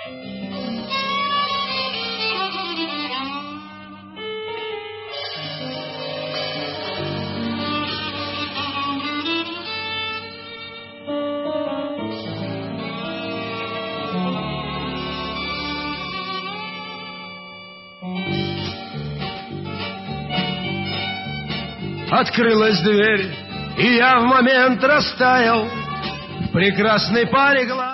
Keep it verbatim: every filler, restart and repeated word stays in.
Открылась дверь, и я в момент растаял в прекрасной паре глаз.